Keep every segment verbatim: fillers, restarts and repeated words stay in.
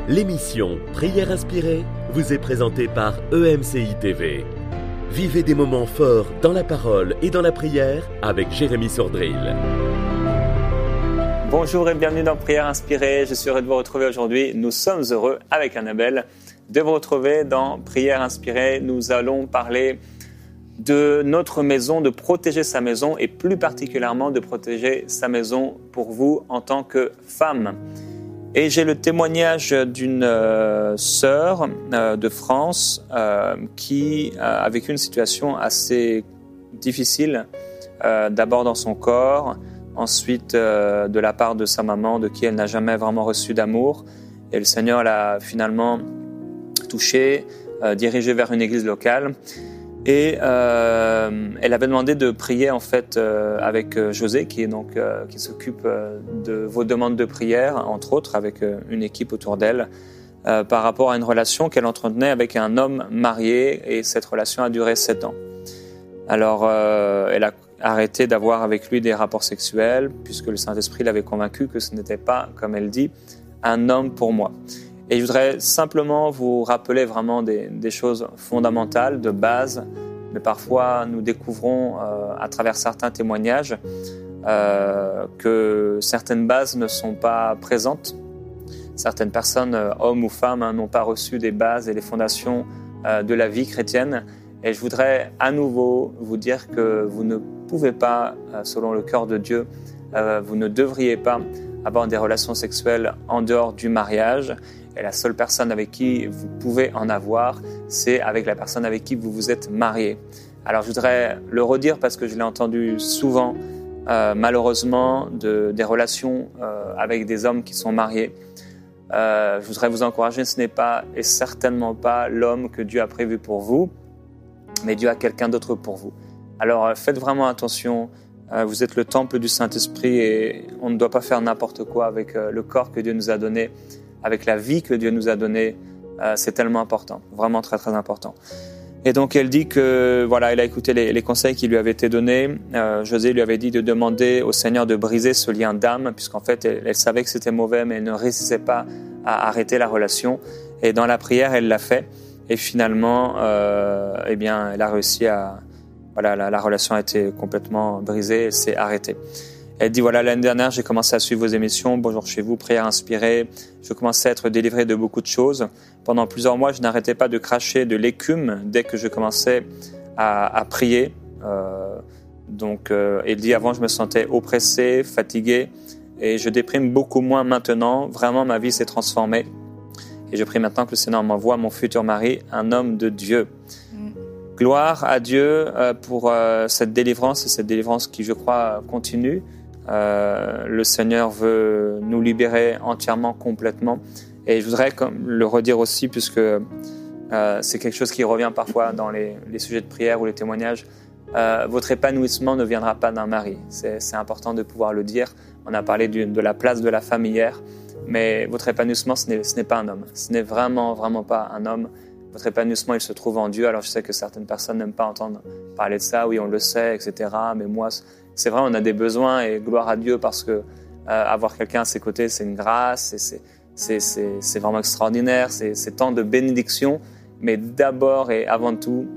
L'émission Prière inspirée vous est présentée par E M C I T V. Vivez des moments forts dans la parole et dans la prière avec Jérémy Sordrill. Bonjour et bienvenue dans Prière inspirée. Je suis heureux de vous retrouver aujourd'hui. Nous sommes heureux avec Annabelle de vous retrouver dans Prière inspirée. Nous allons parler de notre maison, de protéger sa maison et plus particulièrement de protéger sa maison pour vous en tant que femme. Et j'ai le témoignage d'une euh, sœur euh, de France euh, qui euh, a vécu une situation assez difficile, euh, d'abord dans son corps, ensuite euh, de la part de sa maman, de qui elle n'a jamais vraiment reçu d'amour. Et le Seigneur l'a finalement touchée, euh, dirigée vers une église locale. Et euh, elle avait demandé de prier en fait euh, avec euh, José, qui est donc euh, qui s'occupe euh, de vos demandes de prière, entre autres, avec euh, une équipe autour d'elle, euh, par rapport à une relation qu'elle entretenait avec un homme marié, et cette relation a duré sept ans. Alors, euh, elle a arrêté d'avoir avec lui des rapports sexuels, puisque le Saint-Esprit l'avait convaincue que ce n'était pas, comme elle dit, un homme pour moi. Et je voudrais simplement vous rappeler vraiment des, des choses fondamentales, de base, mais parfois nous découvrons euh, à travers certains témoignages euh, que certaines bases ne sont pas présentes. Certaines personnes, euh, hommes ou femmes, hein, n'ont pas reçu des bases et les fondations euh, de la vie chrétienne. Et je voudrais à nouveau vous dire que vous ne pouvez pas, euh, selon le cœur de Dieu, euh, vous ne devriez pas avoir des relations sexuelles en dehors du mariage. Et la seule personne avec qui vous pouvez en avoir, c'est avec la personne avec qui vous vous êtes marié. Alors je voudrais le redire parce que je l'ai entendu souvent, euh, malheureusement, de, des relations euh, avec des hommes qui sont mariés. Euh, je voudrais vous encourager, ce n'est pas et certainement pas l'homme que Dieu a prévu pour vous, mais Dieu a quelqu'un d'autre pour vous. Alors faites vraiment attention, euh, vous êtes le temple du Saint-Esprit et on ne doit pas faire n'importe quoi avec euh, le corps que Dieu nous a donné, avec la vie que Dieu nous a donnée. Euh, c'est tellement important, vraiment très très important. Et donc elle dit que voilà, elle a écouté les, les conseils qui lui avaient été donnés. Euh, José lui avait dit de demander au Seigneur de briser ce lien d'âme, puisqu'en fait elle, elle savait que c'était mauvais, mais elle ne réussissait pas à arrêter la relation. Et dans la prière, elle l'a fait. Et finalement, euh, eh bien, elle a réussi à voilà, la, la relation a été complètement brisée, elle s'est arrêtée. Elle dit, voilà, l'année dernière, j'ai commencé à suivre vos émissions, Bonjour chez vous, Prière inspirée. Je commençais à être délivré de beaucoup de choses. Pendant plusieurs mois, je n'arrêtais pas de cracher de l'écume dès que je commençais à, à prier. Euh, donc, euh, elle dit, avant, je me sentais oppressé, fatigué, et je déprime beaucoup moins maintenant. Vraiment, ma vie s'est transformée. Et je prie maintenant que le Seigneur m'envoie mon futur mari, un homme de Dieu. Mm. Gloire à Dieu euh, pour euh, cette délivrance, et cette délivrance qui, je crois, continue. Euh, le Seigneur veut nous libérer entièrement, complètement. Et je voudrais comme, le redire aussi, puisque euh, c'est quelque chose qui revient parfois dans les, les sujets de prière ou les témoignages. Euh, votre épanouissement ne viendra pas d'un mari. C'est, c'est important de pouvoir le dire. On a parlé du, de la place de la femme hier, mais votre épanouissement, ce n'est, ce n'est pas un homme. Ce n'est vraiment, vraiment pas un homme. Votre épanouissement, il se trouve en Dieu. Alors je sais que certaines personnes n'aiment pas entendre parler de ça. Oui, on le sait, et cetera. Mais moi, c'est vrai, on a des besoins et gloire à Dieu parce que euh, avoir quelqu'un à ses côtés, c'est une grâce, et c'est, c'est, c'est, c'est vraiment extraordinaire, c'est, c'est tant de bénédictions. Mais d'abord et avant tout,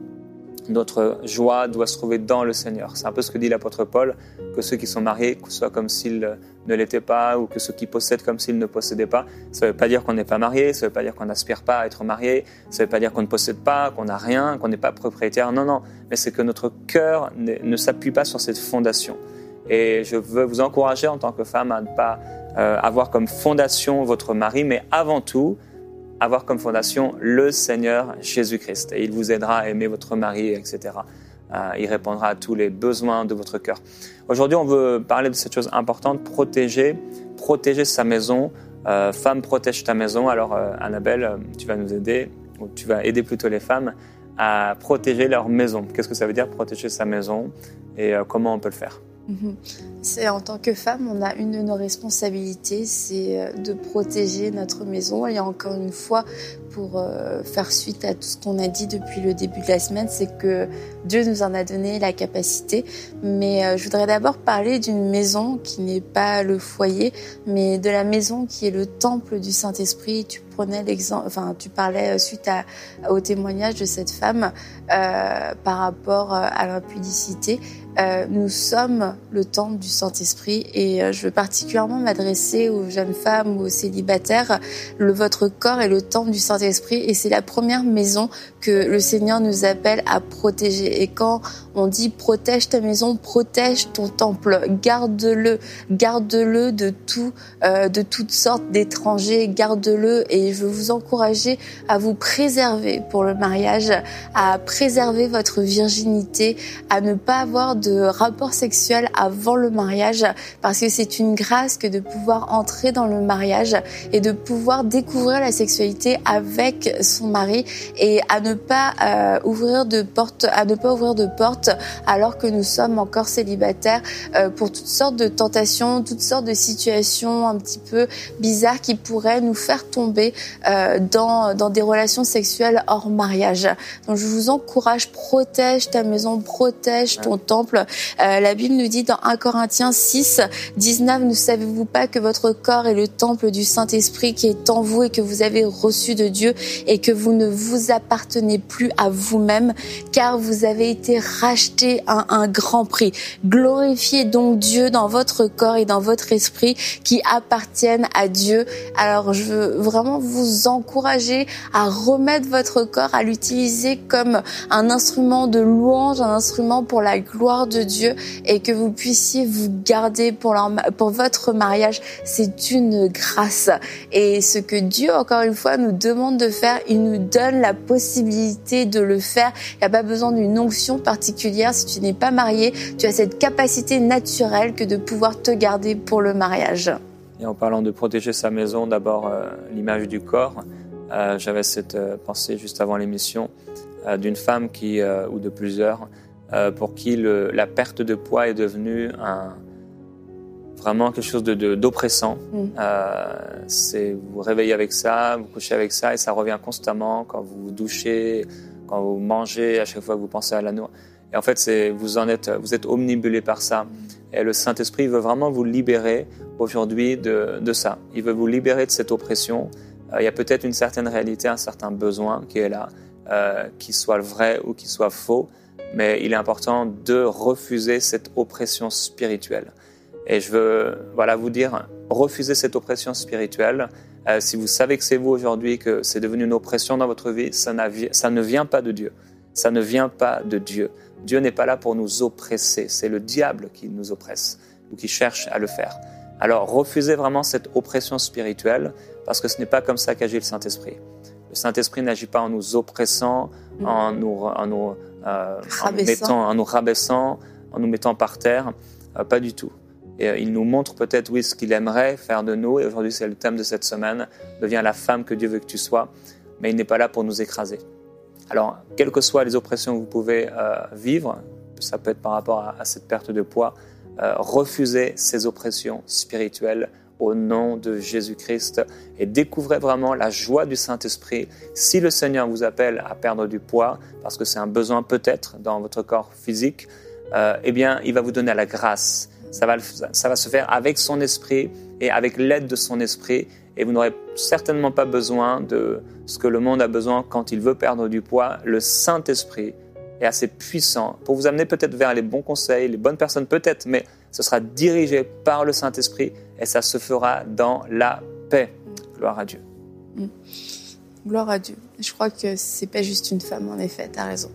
notre joie doit se trouver dans le Seigneur. C'est un peu ce que dit l'apôtre Paul, que ceux qui sont mariés soient comme s'ils ne l'étaient pas, ou que ceux qui possèdent comme s'ils ne possédaient pas. Ça ne veut pas dire qu'on n'est pas marié, ça ne veut pas dire qu'on n'aspire pas à être marié, ça ne veut pas dire qu'on ne possède pas, qu'on n'a rien, qu'on n'est pas propriétaire. Non, non, mais c'est que notre cœur ne, ne s'appuie pas sur cette fondation. Et je veux vous encourager en tant que femme à ne pas euh, avoir comme fondation votre mari, mais avant tout, avoir comme fondation le Seigneur Jésus-Christ. Et il vous aidera à aimer votre mari, et cetera. Euh, il répondra à tous les besoins de votre cœur. Aujourd'hui, on veut parler de cette chose importante, protéger, protéger sa maison. Euh, femme, protège ta maison. Alors, euh, Annabelle, tu vas nous aider, ou tu vas aider plutôt les femmes à protéger leur maison. Qu'est-ce que ça veut dire, protéger sa maison, et euh, comment on peut le faire ? C'est en tant que femme, on a une de nos responsabilités, c'est de protéger notre maison et encore une fois, pour euh, faire suite à tout ce qu'on a dit depuis le début de la semaine, c'est que Dieu nous en a donné la capacité. Mais euh, je voudrais d'abord parler d'une maison qui n'est pas le foyer, mais de la maison qui est le temple du Saint-Esprit. Tu prenais l'exemple, enfin, tu parlais suite à, au témoignage de cette femme euh, par rapport à l'impudicité. Euh, nous sommes le temple du Saint-Esprit et euh, je veux particulièrement m'adresser aux jeunes femmes ou aux célibataires. Le, votre corps est le temple du Saint-Esprit et c'est la première maison que le Seigneur nous appelle à protéger. Et quand on dit protège ta maison, protège ton temple, garde-le, garde-le de tout, euh, de toutes sortes d'étrangers, garde-le. Et je veux vous encourager à vous préserver pour le mariage, à préserver votre virginité, à ne pas avoir de rapport sexuel avant le mariage, parce que c'est une grâce que de pouvoir entrer dans le mariage et de pouvoir découvrir la sexualité avec son mari et à ne pas euh, ouvrir de porte, à ne pas ouvrir de porte alors que nous sommes encore célibataires euh, pour toutes sortes de tentations, toutes sortes de situations un petit peu bizarres qui pourraient nous faire tomber euh, dans dans des relations sexuelles hors mariage. Donc je vous encourage, protège ta maison, protège ton temple. Euh, la Bible nous dit dans un Corinthiens six, dix-neuf, ne savez-vous pas que votre corps est le temple du Saint-Esprit qui est en vous et que vous avez reçu de Dieu et que vous ne vous appartenez plus à vous-même car vous avez été racheté à un grand prix. Glorifiez donc Dieu dans votre corps et dans votre esprit qui appartiennent à Dieu. Alors je veux vraiment vous encourager à remettre votre corps, à l'utiliser comme un instrument de louange, un instrument pour la gloire de Dieu et que vous puissiez vous garder pour, leur, pour votre mariage. C'est une grâce. Et ce que Dieu, encore une fois, nous demande de faire, il nous donne la possibilité de le faire. Il n'y a pas besoin d'une onction particulière. Si tu n'es pas marié, tu as cette capacité naturelle que de pouvoir te garder pour le mariage. Et en parlant de protéger sa maison, d'abord euh, l'image du corps. Euh, j'avais cette euh, pensée juste avant l'émission euh, d'une femme qui, euh, ou de plusieurs, Euh, pour qui le, la perte de poids est devenue un, vraiment quelque chose de, de, d'oppressant. Mm. Euh, c'est, vous vous réveillez avec ça, vous couchez avec ça et ça revient constamment quand vous vous douchez, quand vous mangez, à chaque fois que vous pensez à la nourriture. Et en fait, c'est, vous, en êtes, vous êtes omnibulé par ça. Et le Saint-Esprit veut vraiment vous libérer aujourd'hui de, de ça. Il veut vous libérer de cette oppression. Euh, il y a peut-être une certaine réalité, un certain besoin qui est là, euh, qu'il soit vrai ou qu'il soit faux. Mais il est important de refuser cette oppression spirituelle. Et je veux voilà, vous dire, refusez cette oppression spirituelle. Euh, si vous savez que c'est vous aujourd'hui, que c'est devenu une oppression dans votre vie, ça, ça ne vient pas de Dieu. Ça ne vient pas de Dieu. Dieu n'est pas là pour nous oppresser. C'est le diable qui nous oppresse ou qui cherche à le faire. Alors refusez vraiment cette oppression spirituelle parce que ce n'est pas comme ça qu'agit le Saint-Esprit. Le Saint-Esprit n'agit pas en nous oppressant, mmh. en nous... En nous Euh, en, nous mettant, en nous rabaissant, en nous mettant par terre, euh, pas du tout. Et euh, il nous montre peut-être, oui, ce qu'il aimerait faire de nous, et aujourd'hui c'est le thème de cette semaine, deviens la femme que Dieu veut que tu sois, mais il n'est pas là pour nous écraser. Alors, quelles que soient les oppressions que vous pouvez euh, vivre, ça peut être par rapport à, à cette perte de poids, euh, refusez ces oppressions spirituelles au nom de Jésus-Christ et découvrez vraiment la joie du Saint-Esprit. Si le Seigneur vous appelle à perdre du poids, parce que c'est un besoin peut-être dans votre corps physique, euh, eh bien, il va vous donner la grâce. Ça va, ça va se faire avec son esprit et avec l'aide de son esprit et vous n'aurez certainement pas besoin de ce que le monde a besoin quand il veut perdre du poids. Le Saint-Esprit est assez puissant pour vous amener peut-être vers les bons conseils, les bonnes personnes peut-être, mais ce sera dirigé par le Saint-Esprit et ça se fera dans la paix. Gloire à Dieu. Mmh. Gloire à Dieu. Je crois que c'est pas juste une femme, en effet, t'as raison.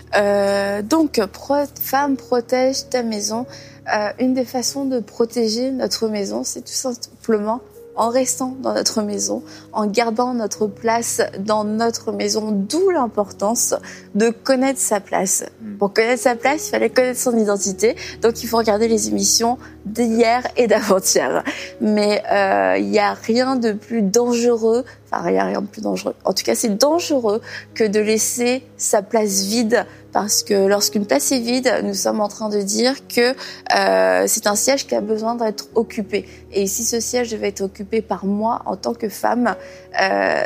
Euh, donc, pro- femme, protège ta maison. Euh, une des façons de protéger notre maison, c'est tout simplement en restant dans notre maison, en gardant notre place dans notre maison, d'où l'importance de connaître sa place. Pour connaître sa place, il fallait connaître son identité, donc il faut regarder les émissions d'hier et d'avant-hier. Mais euh, il n'y a rien de plus dangereux, enfin il n'y a rien de plus dangereux, en tout cas c'est dangereux que de laisser sa place vide, parce que lorsqu'une place est vide, nous sommes en train de dire que euh, c'est un siège qui a besoin d'être occupé. Et si ce siège devait être occupé par moi en tant que femme, euh,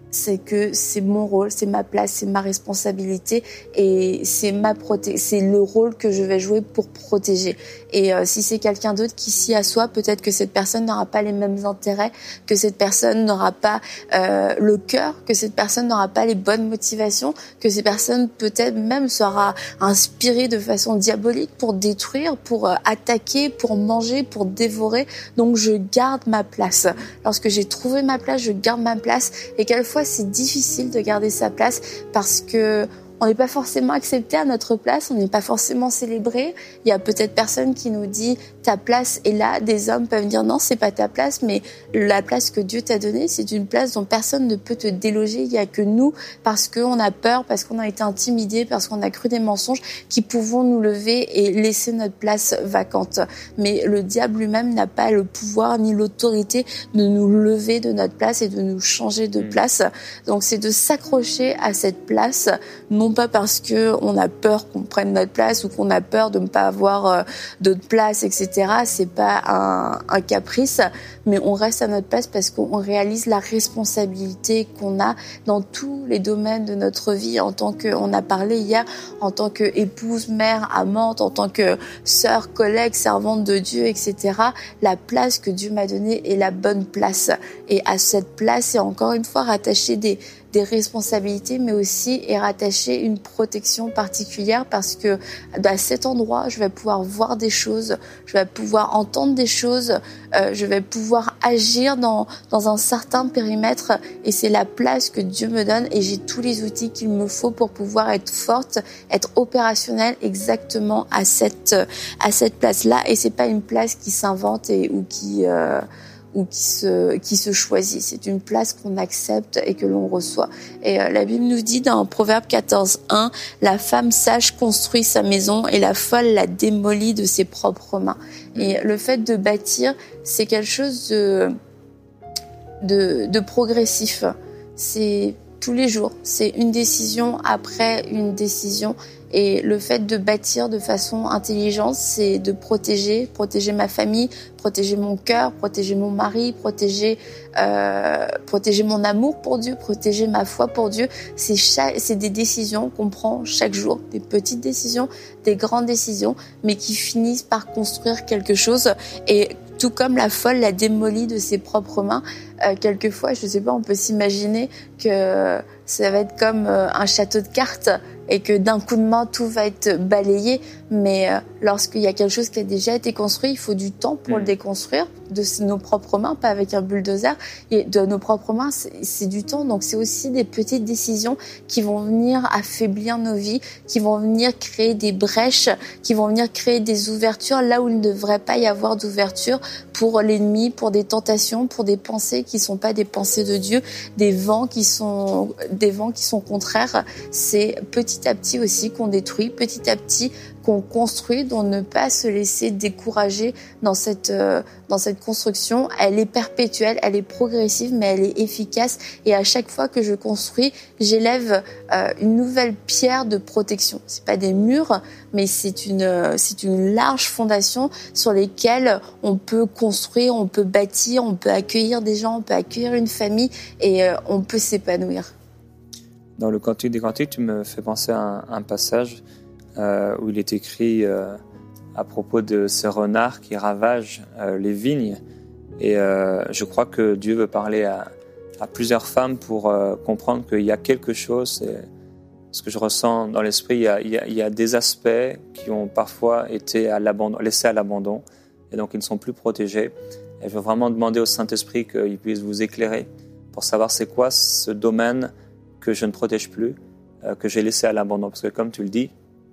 c'est que c'est mon rôle, c'est ma place, c'est ma responsabilité et c'est ma proté- c'est le rôle que je vais jouer pour protéger. Et euh, si c'est quelqu'un d'autre qui s'y assoit, peut-être que cette personne n'aura pas les mêmes intérêts, que cette personne n'aura pas euh, le cœur, que cette personne n'aura pas les bonnes motivations, que cette personne peut-être même sera inspirée de façon diabolique pour détruire, pour euh, attaquer, pour manger, pour dévorer. Donc je garde ma place. Lorsque j'ai trouvé ma place, je garde ma place. Et quelquefois c'est difficile de garder sa place parce que on n'est pas forcément accepté à notre place, on n'est pas forcément célébré. Il y a peut-être personne qui nous dit ta place est là. Des hommes peuvent dire non, c'est pas ta place, mais la place que Dieu t'a donnée, c'est une place dont personne ne peut te déloger. Il y a que nous, parce qu'on a peur, parce qu'on a été intimidé, parce qu'on a cru des mensonges, qui pouvons nous lever et laisser notre place vacante. Mais le diable lui-même n'a pas le pouvoir ni l'autorité de nous lever de notre place et de nous changer de place. Donc c'est de s'accrocher à cette place, non pas parce que on a peur qu'on prenne notre place ou qu'on a peur de ne pas avoir euh, d'autres places, et cetera. C'est pas un, un caprice, mais on reste à notre place parce qu'on réalise la responsabilité qu'on a dans tous les domaines de notre vie en tant que, on a parlé hier, en tant que épouse, mère, amante, en tant que sœur, collègue, servante de Dieu, et cetera. La place que Dieu m'a donnée est la bonne place. Et à cette place, est encore une fois rattaché des des responsabilités, mais aussi est rattaché une protection particulière parce que à cet endroit, je vais pouvoir voir des choses, je vais pouvoir entendre des choses, euh, je vais pouvoir agir dans dans un certain périmètre et c'est la place que Dieu me donne et j'ai tous les outils qu'il me faut pour pouvoir être forte, être opérationnelle exactement à cette à cette place-là et c'est pas une place qui s'invente et ou qui euh, ou qui se qui se choisit. C'est une place qu'on accepte et que l'on reçoit. Et euh, la Bible nous dit dans Proverbe quatorze un, la femme sage construit sa maison et la folle la démolit de ses propres mains. Et le fait de bâtir, c'est quelque chose de de, de progressif. C'est tous les jours. C'est une décision après une décision. Et le fait de bâtir de façon intelligente, c'est de protéger, protéger ma famille, protéger mon cœur, protéger mon mari, protéger, euh, protéger mon amour pour Dieu, protéger ma foi pour Dieu. C'est, chaque, c'est des décisions qu'on prend chaque jour, des petites décisions, des grandes décisions, mais qui finissent par construire quelque chose. Et tout comme la folle la démolit de ses propres mains, euh, quelquefois, je sais pas, on peut s'imaginer que ça va être comme euh, un château de cartes et que d'un coup de main, tout va être balayé. Mais euh, lorsqu'il y a quelque chose qui a déjà été construit, il faut du temps pour mmh. le déconstruire de nos propres mains, pas avec un bulldozer. Et de nos propres mains, c'est, c'est du temps. Donc, c'est aussi des petites décisions qui vont venir affaiblir nos vies, qui vont venir créer des brèches, qui vont venir créer des ouvertures là où il ne devrait pas y avoir d'ouverture pour l'ennemi, pour des tentations, pour des pensées qui sont pas des pensées de Dieu, des vents qui sont, des vents qui sont contraires. C'est petit à petit aussi qu'on détruit, petit à petit qu'on construit, dont ne pas se laisser décourager dans cette euh, dans cette construction. Elle est perpétuelle, elle est progressive, mais elle est efficace. Et à chaque fois que je construis, j'élève euh, une nouvelle pierre de protection. C'est pas des murs, mais c'est une euh, c'est une large fondation sur lesquelles on peut construire, on peut bâtir, on peut accueillir des gens, on peut accueillir une famille et euh, on peut s'épanouir. Dans le Cantique des Cantiques, tu me fais penser à un, un passage euh, où il est écrit euh, à propos de ce renard qui ravage euh, les vignes. Et euh, je crois que Dieu veut parler à, à plusieurs femmes pour euh, comprendre qu'il y a quelque chose. Et ce que je ressens dans l'esprit, il y, a, il, y a, il y a des aspects qui ont parfois été à l'abandon, laissés à l'abandon et donc ils ne sont plus protégés. Et je veux vraiment demander au Saint-Esprit qu'il puisse vous éclairer pour savoir c'est quoi ce domaine que je ne protège plus, euh, que j'ai laissé à l'abandon. Parce que comme tu le dis,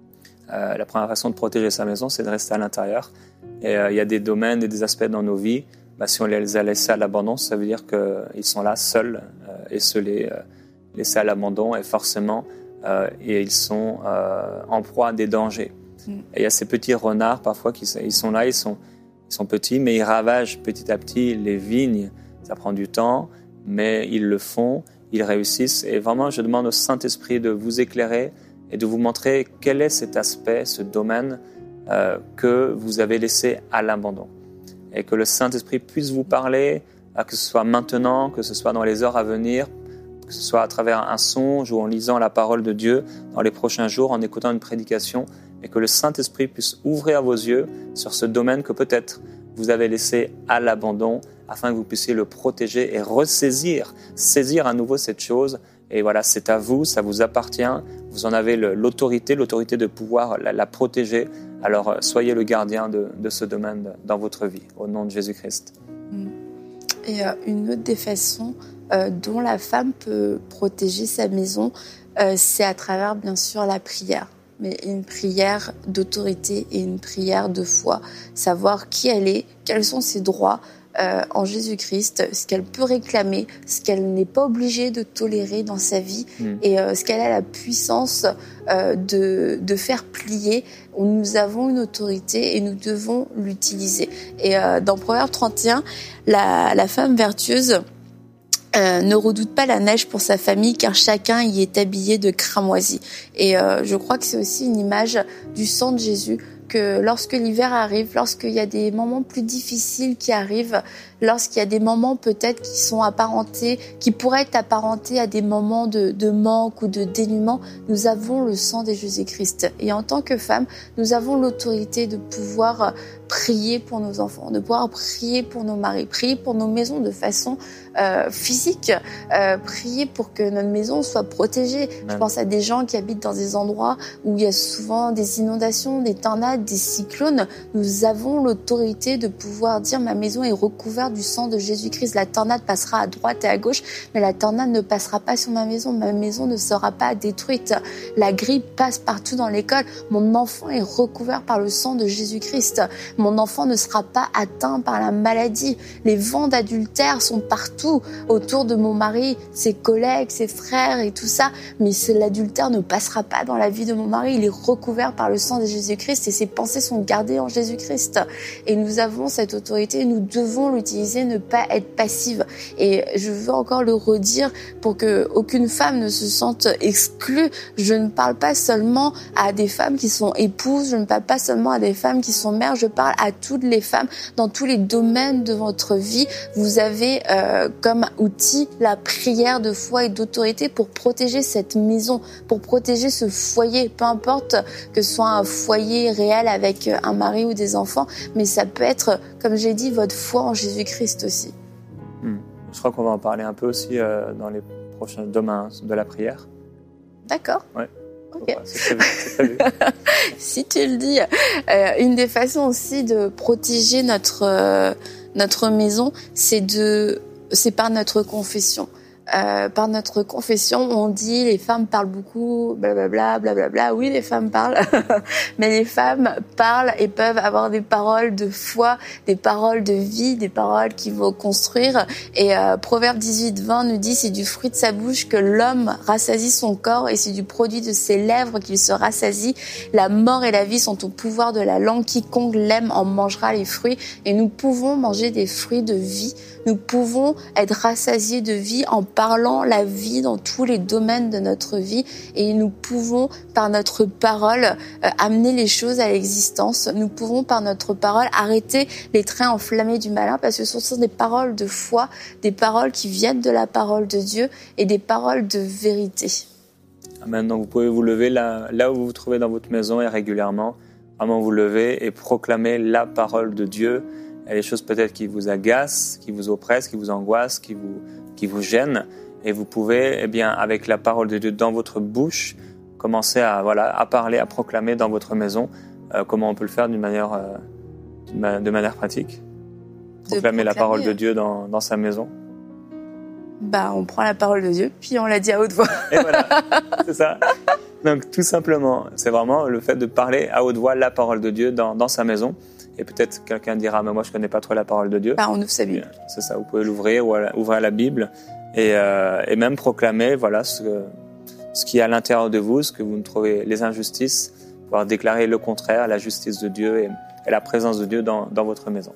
euh, la première façon de protéger sa maison, c'est de rester à l'intérieur. Et euh, il y a des domaines et des aspects dans nos vies, bah, si on les a laissés à l'abandon, ça veut dire qu'ils sont là seuls, euh, esselés, euh, laissés à l'abandon, et forcément, euh, et ils sont euh, en proie à des dangers. Mm. Et il y a ces petits renards, parfois, qui ils sont là, ils sont, ils sont petits, mais ils ravagent petit à petit les vignes. Ça prend du temps, mais ils le font. Ils réussissent. Et vraiment, je demande au Saint-Esprit de vous éclairer et de vous montrer quel est cet aspect, ce domaine euh, que vous avez laissé à l'abandon. Et que le Saint-Esprit puisse vous parler, que ce soit maintenant, que ce soit dans les heures à venir, que ce soit à travers un songe ou en lisant la parole de Dieu dans les prochains jours, en écoutant une prédication, et que le Saint-Esprit puisse ouvrir vos yeux sur ce domaine que peut-être vous avez laissé à l'abandon, afin que vous puissiez le protéger et ressaisir, saisir à nouveau cette chose. Et voilà, c'est à vous, ça vous appartient, vous en avez le, l'autorité, l'autorité de pouvoir la, la protéger. Alors soyez le gardien de, de ce domaine dans votre vie, au nom de Jésus-Christ. Et euh, une autre des façons euh, dont la femme peut protéger sa maison, euh, c'est à travers bien sûr la prière. Mais une prière d'autorité et une prière de foi. Savoir qui elle est, quels sont ses droits euh, en Jésus-Christ, ce qu'elle peut réclamer, ce qu'elle n'est pas obligée de tolérer dans sa vie mmh. et euh, ce qu'elle a la puissance euh, de, de faire plier. Nous avons une autorité et nous devons l'utiliser. Et euh, dans Proverbe trente et un, la, la femme vertueuse Euh, ne redoute pas la neige pour sa famille, car chacun y est habillé de cramoisi. Et euh, je crois que c'est aussi une image du sang de Jésus, que lorsque l'hiver arrive, lorsqu'il y a des moments plus difficiles qui arrivent, lorsqu'il y a des moments peut-être qui sont apparentés, qui pourraient être apparentés à des moments de, de manque ou de dénuement, nous avons le sang de Jésus-Christ. Et en tant que femme, nous avons l'autorité de pouvoir prier pour nos enfants, de pouvoir prier pour nos maris, prier pour nos maisons de façon euh, physique, euh, prier pour que notre maison soit protégée. Amen. Je pense à des gens qui habitent dans des endroits où il y a souvent des inondations, des tornades, des cyclones. Nous avons l'autorité de pouvoir dire: ma maison est recouverte du sang de Jésus-Christ. La tornade passera à droite et à gauche, mais la tornade ne passera pas sur ma maison. Ma maison ne sera pas détruite. La grippe passe partout dans l'école. Mon enfant est recouvert par le sang de Jésus-Christ. Mon enfant ne sera pas atteint par la maladie. Les vents d'adultère sont partout autour de mon mari, ses collègues, ses frères et tout ça. Mais l'adultère ne passera pas dans la vie de mon mari. Il est recouvert par le sang de Jésus-Christ et ses pensées sont gardées en Jésus-Christ. Et nous avons cette autorité, nous devons l'utiliser, ne pas être passive. Et je veux encore le redire pour que aucune femme ne se sente exclue. Je ne parle pas seulement à des femmes qui sont épouses, je ne parle pas seulement à des femmes qui sont mères, je parle à toutes les femmes dans tous les domaines de votre vie. Vous avez euh, comme outil la prière de foi et d'autorité pour protéger cette maison, pour protéger ce foyer, peu importe que ce soit un foyer réel avec un mari ou des enfants, mais ça peut être, comme j'ai dit, votre foi en Jésus-Christ aussi. Hmm. Je crois qu'on va en parler un peu aussi euh, dans les prochains demain de la prière. D'accord. Ouais. Okay. C'est prévu, c'est prévu. Si tu le dis, euh, une des façons aussi de protéger notre euh, notre maison, c'est de c'est par notre confession. Euh, par notre confession, on dit les femmes parlent beaucoup, blablabla, blablabla. Oui, les femmes parlent, mais les femmes parlent et peuvent avoir des paroles de foi, des paroles de vie, des paroles qui vont construire. Et euh, Proverbe dix-huit vingt nous dit: c'est du fruit de sa bouche que l'homme rassasie son corps, et c'est du produit de ses lèvres qu'il se rassasie. La mort et la vie sont au pouvoir de la langue. Quiconque l'aime en mangera les fruits. Et nous pouvons manger des fruits de vie. Nous pouvons être rassasiés de vie en parlant la vie dans tous les domaines de notre vie, et nous pouvons par notre parole euh, amener les choses à l'existence. Nous pouvons par notre parole arrêter les traits enflammés du malin, parce que ce sont des paroles de foi, des paroles qui viennent de la parole de Dieu et des paroles de vérité. Amen. Donc vous pouvez vous lever là, là où vous vous trouvez dans votre maison et régulièrement, vraiment vous lever et proclamer la parole de Dieu. Il y a des choses peut-être qui vous agacent, qui vous oppressent, qui vous angoissent, qui vous, qui vous gênent. Et vous pouvez, eh bien, avec la parole de Dieu dans votre bouche, commencer à, voilà, à parler, à proclamer dans votre maison. Euh, comment on peut le faire d'une manière, euh, d'une ma- de manière pratique? Proclamer, proclamer la parole de Dieu dans, dans sa maison. Bah, on prend la parole de Dieu, puis on la dit à haute voix. Et voilà, c'est ça. Donc, tout simplement, c'est vraiment le fait de parler à haute voix la parole de Dieu dans, dans sa maison. Et peut-être quelqu'un dira: mais moi je connais pas trop la parole de Dieu. Bah, on ouvre sa Bible. C'est ça, vous pouvez l'ouvrir ou ouvrir la Bible et, euh, et même proclamer, voilà, ce, ce qui est à l'intérieur de vous, ce que vous ne trouvez, les injustices, pouvoir déclarer le contraire, la justice de Dieu et, et la présence de Dieu dans, dans votre maison.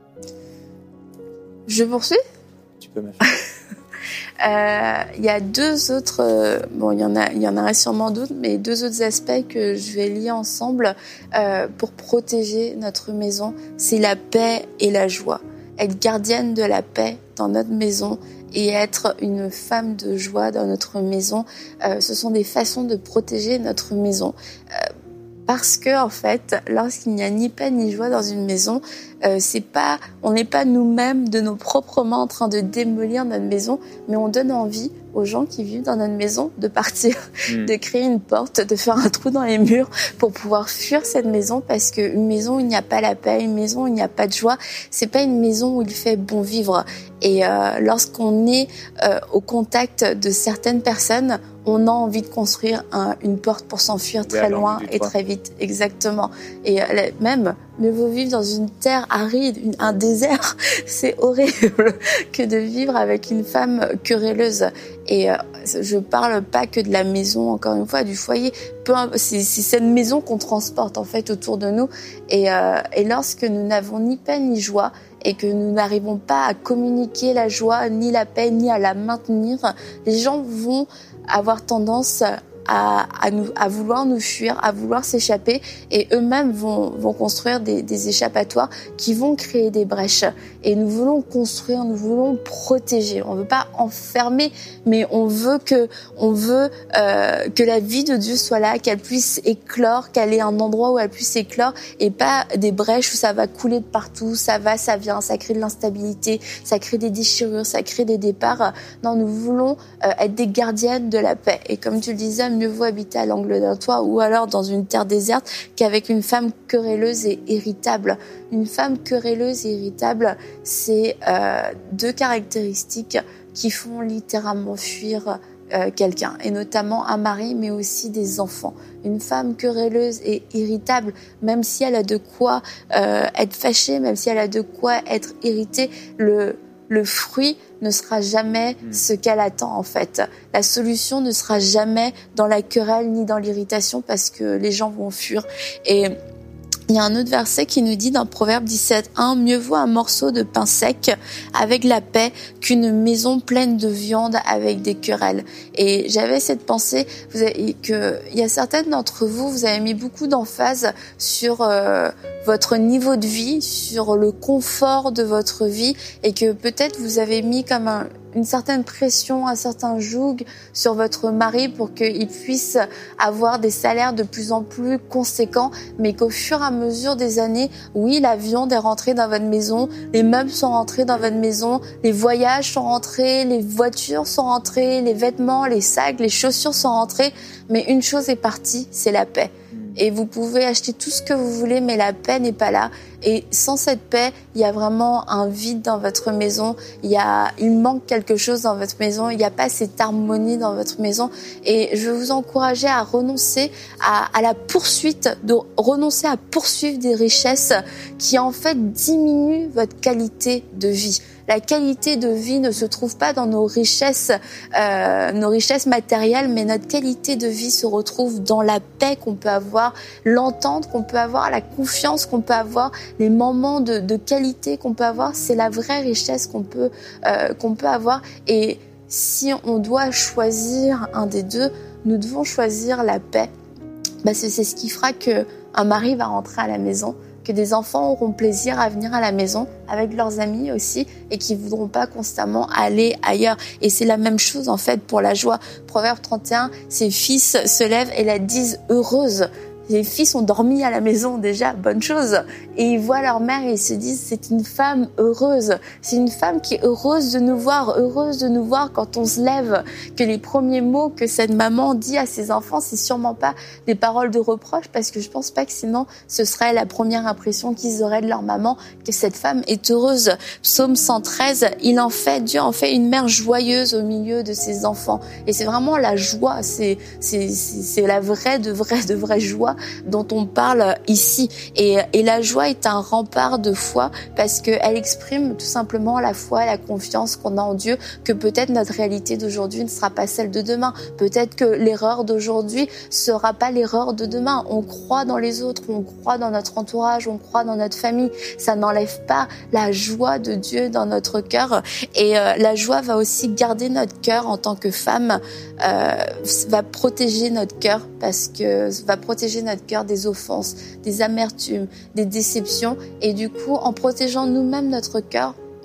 Je poursuis? Tu peux, ma fille. Euh, il y a deux autres, euh, bon, il y en a, il y en a sûrement d'autres, mais deux autres aspects que je vais lier ensemble euh, pour protéger notre maison, c'est la paix et la joie. Être gardienne de la paix dans notre maison, et être une femme de joie dans notre maison, euh, ce sont des façons de protéger notre maison. Euh, Parce que en fait, lorsqu'il n'y a ni paix ni joie dans une maison, euh, c'est pas, on n'est pas nous-mêmes de nos propres mains en train de démolir notre maison, mais on donne envie aux gens qui vivent dans notre maison de partir, mmh. de créer une porte, de faire un trou dans les murs pour pouvoir fuir cette maison, parce que une maison où il n'y a pas la paix, une maison où il n'y a pas de joie, c'est pas une maison où il fait bon vivre. Et euh, lorsqu'on est euh, au contact de certaines personnes, on a envie de construire un, une porte pour s'enfuir très loin et très vite. Exactement. Et euh, même, mieux vaut vivre dans une terre aride, une, un désert. C'est horrible que de vivre avec une femme querelleuse. Et euh, je parle pas que de la maison, encore une fois, du foyer. Peu, c'est, c'est cette maison qu'on transporte en fait autour de nous. Et, euh, et lorsque nous n'avons ni paix ni joie, et que nous n'arrivons pas à communiquer la joie, ni la paix, ni à la maintenir, les gens vont avoir tendance à, à, nous, à vouloir nous fuir, à vouloir s'échapper, et eux-mêmes vont, vont construire des, des échappatoires qui vont créer des brèches. Et nous voulons construire, nous voulons protéger. On ne veut pas enfermer, mais on veut que, on veut euh, que la vie de Dieu soit là, qu'elle puisse éclore, qu'elle ait un endroit où elle puisse éclore, et pas des brèches où ça va couler de partout, ça va, ça vient, ça crée de l'instabilité, ça crée des déchirures, ça crée des départs. Non, nous voulons euh, être des gardiennes de la paix. Et comme tu le disais, mieux vaut habiter à l'angle d'un toit ou alors dans une terre déserte qu'avec une femme querelleuse et irritable. Une femme querelleuse et irritable, c'est euh, deux caractéristiques qui font littéralement fuir euh, quelqu'un, et notamment un mari, mais aussi des enfants. Une femme querelleuse et irritable, même si elle a de quoi euh, être fâchée, même si elle a de quoi être irritée, le le fruit ne sera jamais ce qu'elle attend en fait. La solution ne sera jamais dans la querelle ni dans l'irritation, parce que les gens vont fuir. Et il y a un autre verset qui nous dit dans Proverbe dix-sept un, mieux vaut un morceau de pain sec avec la paix qu'une maison pleine de viande avec des querelles. Et j'avais cette pensée vous avez, que il y a certaines d'entre vous, vous avez mis beaucoup d'emphase sur euh, votre niveau de vie, sur le confort de votre vie, et que peut-être vous avez mis comme un une certaine pression, un certain joug sur votre mari pour qu'il puisse avoir des salaires de plus en plus conséquents, mais qu'au fur et à mesure des années, oui, la viande est rentrée dans votre maison, les meubles sont rentrés dans votre maison, les voyages sont rentrés, les voitures sont rentrées, les vêtements, les sacs, les chaussures sont rentrées, mais une chose est partie, c'est la paix. Et vous pouvez acheter tout ce que vous voulez, mais la paix n'est pas là. Et sans cette paix, il y a vraiment un vide dans votre maison. Il y a, il manque quelque chose dans votre maison. Il n'y a pas cette harmonie dans votre maison. Et je veux vous encourager à renoncer à, à la poursuite, de renoncer à poursuivre des richesses qui en fait diminuent votre qualité de vie. La qualité de vie ne se trouve pas dans nos richesses, euh, nos richesses matérielles, mais notre qualité de vie se retrouve dans la paix qu'on peut avoir, l'entente qu'on peut avoir, la confiance qu'on peut avoir, les moments de, de qualité qu'on peut avoir. C'est la vraie richesse qu'on peut, euh, qu'on peut avoir. Et si on doit choisir un des deux, nous devons choisir la paix. Bah, c'est, c'est ce qui fera que un mari va rentrer à la maison, que des enfants auront plaisir à venir à la maison avec leurs amis aussi, et qui voudront pas constamment aller ailleurs. Et c'est la même chose en fait pour la joie. Proverbe trente et un, ses fils se lèvent et la disent heureuse. Les fils ont dormi à la maison déjà, bonne chose. Et ils voient leur mère et ils se disent, c'est une femme heureuse. C'est une femme qui est heureuse de nous voir, heureuse de nous voir quand on se lève. Que les premiers mots que cette maman dit à ses enfants, c'est sûrement pas des paroles de reproche, parce que je pense pas que sinon ce serait la première impression qu'ils auraient de leur maman, que cette femme est heureuse. Psaume cent treize, il en fait, Dieu en fait une mère joyeuse au milieu de ses enfants. Et c'est vraiment la joie, c'est, c'est, c'est, c'est la vraie, de vraie, de vraie joie dont on parle ici. Et, et la joie est un rempart de foi, parce qu'elle exprime tout simplement la foi et la confiance qu'on a en Dieu, que peut-être notre réalité d'aujourd'hui ne sera pas celle de demain. Peut-être que l'erreur d'aujourd'hui sera pas l'erreur de demain. On croit dans les autres, on croit dans notre entourage, on croit dans notre famille. Ça n'enlève pas la joie de Dieu dans notre cœur. Et euh, la joie va aussi garder notre cœur en tant que femme, euh, va protéger notre cœur, parce que va protéger notre cœur des offenses, des amertumes, des déceptions. Et du coup, en protégeant nous-mêmes notre cœur,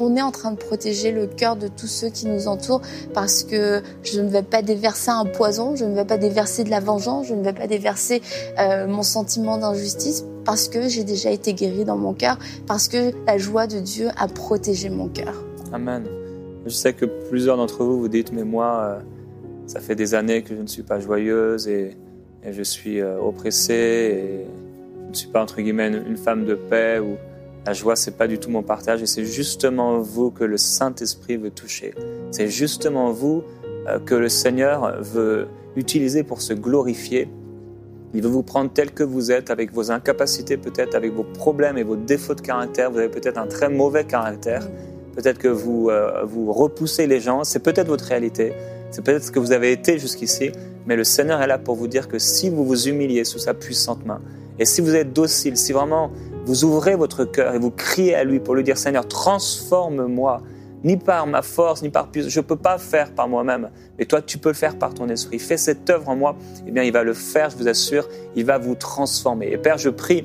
on est en train de protéger le cœur de tous ceux qui nous entourent parce que je ne vais pas déverser un poison, je ne vais pas déverser de la vengeance, je ne vais pas déverser euh, mon sentiment d'injustice parce que j'ai déjà été guérie dans mon cœur, parce que la joie de Dieu a protégé mon cœur. Amen. Je sais que plusieurs d'entre vous vous dites, mais moi, euh, ça fait des années que je ne suis pas joyeuse et, et je suis euh, oppressée et je ne suis pas, entre guillemets, une, une femme de paix ou la joie, c'est pas du tout mon partage et c'est justement vous que le Saint-Esprit veut toucher. C'est justement vous euh, que le Seigneur veut utiliser pour se glorifier. Il veut vous prendre tel que vous êtes, avec vos incapacités peut-être, avec vos problèmes et vos défauts de caractère. Vous avez peut-être un très mauvais caractère. Peut-être que vous, euh, vous repoussez les gens. C'est peut-être votre réalité. C'est peut-être ce que vous avez été jusqu'ici. Mais le Seigneur est là pour vous dire que si vous vous humiliez sous sa puissante main, et si vous êtes docile, si vraiment vous ouvrez votre cœur et vous criez à lui pour lui dire « Seigneur, transforme-moi » ni par ma force, ni par puissance. Je ne peux pas faire par moi-même, mais toi, tu peux le faire par ton esprit. Fais cette œuvre en moi, eh bien, il va le faire, je vous assure, il va vous transformer. Et Père, je prie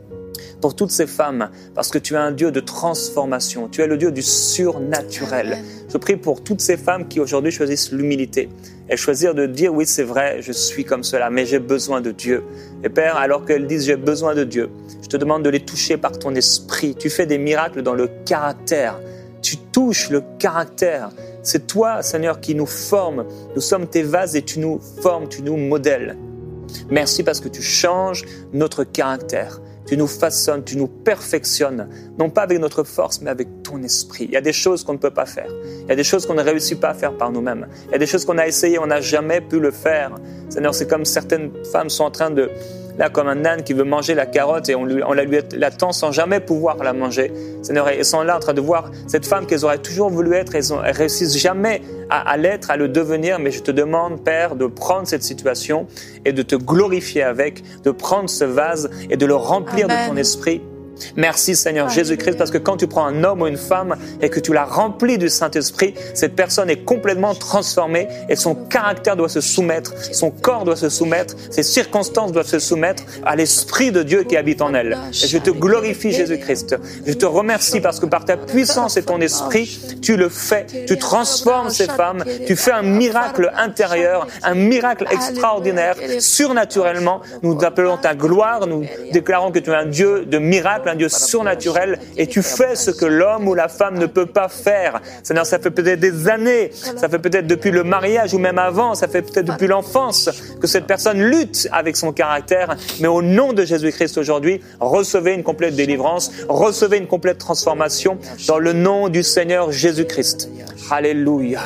pour toutes ces femmes, parce que tu es un Dieu de transformation, tu es le Dieu du surnaturel. Je prie pour toutes ces femmes qui aujourd'hui choisissent l'humilité et choisir de dire, oui, c'est vrai, je suis comme cela, mais j'ai besoin de Dieu. Et Père, alors qu'elles disent, j'ai besoin de Dieu, je te demande de les toucher par ton esprit. Tu fais des miracles dans le caractère. Tu touches le caractère. C'est toi, Seigneur, qui nous forme. Nous sommes tes vases et tu nous formes, tu nous modèles. Merci parce que tu changes notre caractère. Tu nous façonnes, tu nous perfectionnes, non pas avec notre force, mais avec ton esprit. Il y a des choses qu'on ne peut pas faire. Il y a des choses qu'on ne réussit pas à faire par nous-mêmes. Il y a des choses qu'on a essayé, on n'a jamais pu le faire. Seigneur, c'est comme certaines femmes sont en train de... Là, comme un âne qui veut manger la carotte et on, lui, on la lui attend sans jamais pouvoir la manger. Seigneur, elles sont là en train de voir cette femme qu'elles auraient toujours voulu être, elles, ont, elles réussissent jamais à, à l'être, à le devenir. Mais je te demande, Père, de prendre cette situation et de te glorifier avec, de prendre ce vase et de le remplir Amen. De ton esprit. Merci Seigneur Amen. Jésus-Christ, parce que quand tu prends un homme ou une femme et que tu la remplis du Saint-Esprit, cette personne est complètement transformée et son caractère doit se soumettre, son corps doit se soumettre, ses circonstances doivent se soumettre à l'Esprit de Dieu qui habite en elle. Et je te glorifie Jésus-Christ. Je te remercie parce que par ta puissance et ton esprit, tu le fais, tu transformes ces femmes, tu fais un miracle intérieur, un miracle extraordinaire, surnaturellement. Nous appelons ta gloire, nous déclarons que tu es un Dieu de miracles, un Dieu surnaturel, et tu fais ce que l'homme ou la femme ne peut pas faire. Seigneur, ça fait peut-être des années, ça fait peut-être depuis le mariage ou même avant, ça fait peut-être depuis l'enfance que cette personne lutte avec son caractère, mais au nom de Jésus-Christ aujourd'hui, recevez une complète délivrance, recevez une complète transformation dans le nom du Seigneur Jésus-Christ. Alléluia.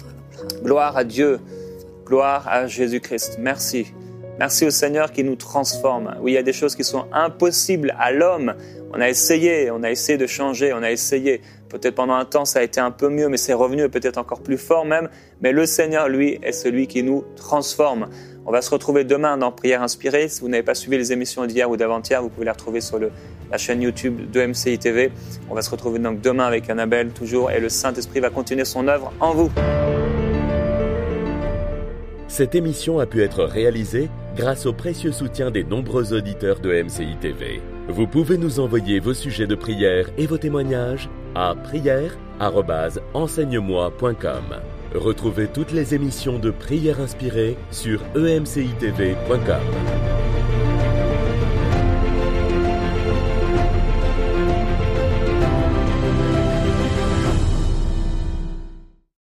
Gloire à Dieu, gloire à Jésus-Christ. Merci. Merci au Seigneur qui nous transforme. Oui, il y a des choses qui sont impossibles à l'homme. On a essayé, on a essayé de changer, on a essayé. Peut-être pendant un temps, ça a été un peu mieux, mais c'est revenu peut-être encore plus fort même. Mais le Seigneur, lui, est celui qui nous transforme. On va se retrouver demain dans Prière Inspirée. Si vous n'avez pas suivi les émissions d'hier ou d'avant-hier, vous pouvez les retrouver sur le, la chaîne YouTube de M C I T V. On va se retrouver donc demain avec Annabelle, toujours, et le Saint-Esprit va continuer son œuvre en vous. Cette émission a pu être réalisée grâce au précieux soutien des nombreux auditeurs de M C I T V. Vous pouvez nous envoyer vos sujets de prière et vos témoignages à prière arobase enseigne moi point com. Retrouvez toutes les émissions de Prière Inspirée sur e m c i t v point com.